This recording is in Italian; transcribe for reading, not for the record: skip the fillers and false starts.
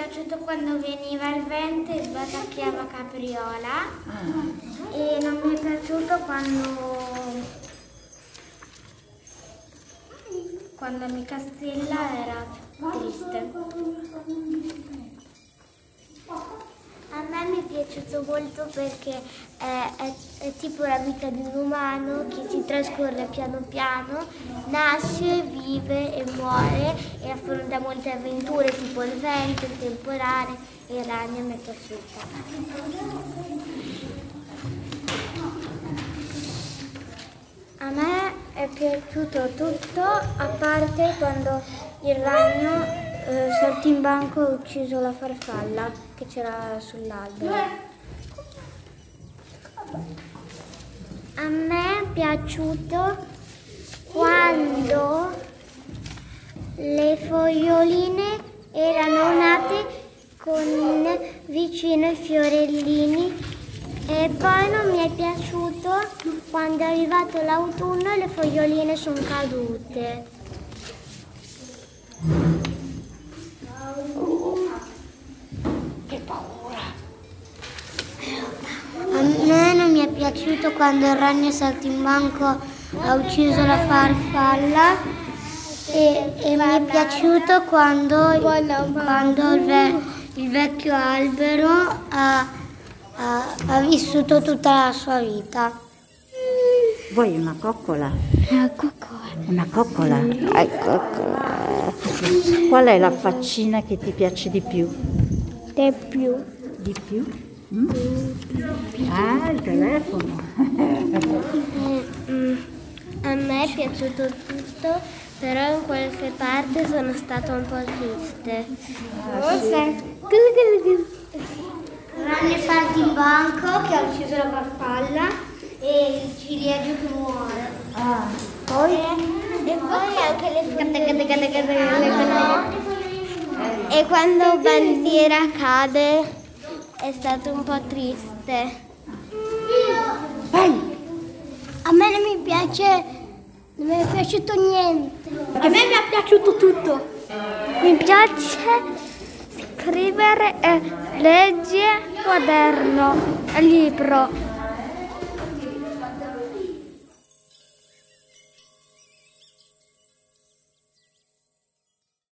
piaciuto quando veniva il vento e sbatacchiava capriola. E non mi è piaciuto quando Amica Stella era triste. A me mi è piaciuto molto perché è tipo la vita di un umano che si trascorre piano piano, nasce, vive e muore e affronta molte avventure tipo il vento, il temporale e il ragno. Mi è piaciuta. A me è piaciuto tutto, a parte quando il ragno saltimbanco ha ucciso la farfalla che c'era sull'albero. A me è piaciuto quando le foglioline erano nate con vicino i fiorellini e poi non mi è piaciuto quando è arrivato l'autunno e le foglioline sono cadute. A me non mi è piaciuto quando il ragno saltimbanco ha ucciso la farfalla e mi è piaciuto quando il vecchio albero ha vissuto tutta la sua vita. Vuoi una coccola? Una coccola. Una coccola? Qual è la faccina che ti piace di più? Di più. Di più? Ah, il telefono. A me è piaciuto tutto, però in qualche parte sono stata un po' triste. Il ragno saltimbanco che ha ucciso la farfalla e il ciliegio che muore. Poi? E poi anche le e quando bandiera cade è stato un po' triste. Vai! A me non mi è piaciuto niente. A me mi è piaciuto tutto. Mi piace scrivere e leggere quaderno, libro.